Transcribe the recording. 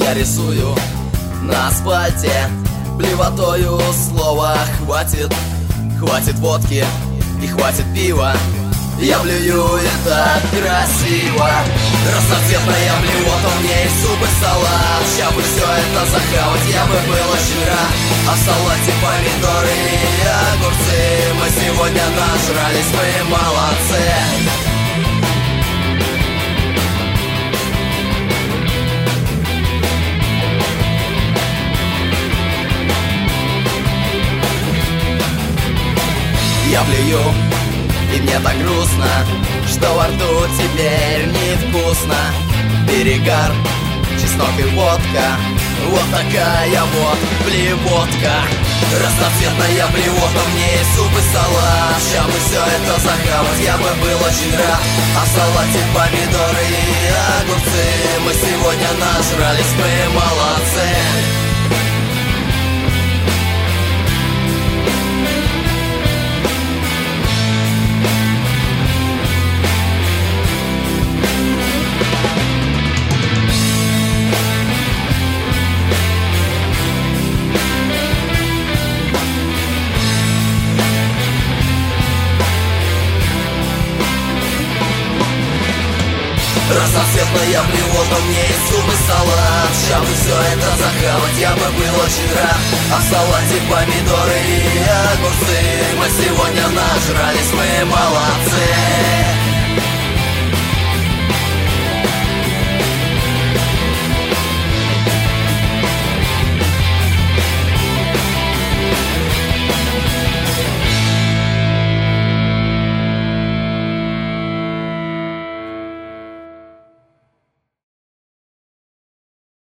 Я рисую на асфальте блевотою слова хватит. Хватит водки и хватит пива. Я блюю, и так красиво. Разноцветная блювота, мне и суп, и салат. Ща бы все это захавать, я бы был очень рад. А в салате помидоры и огурцы. Мы сегодня нажрались, мы молодцы. Я блюю, и мне так грустно, что во рту теперь невкусно. Перегар, чеснок и водка, вот такая вот блевотка. Разноцветная блевота, мне и суп, и салат. Ща бы все это захавать, я бы был очень рад. А в салате помидоры и огурцы. Мы сегодня нажрались, мы молодцы. Разноцветная блевота, мне и суп, и салат. Ща бы все это захавать, я бы был очень рад. А в салате помидоры и огурцы. Мы сегодня нажрались, мы молодцы.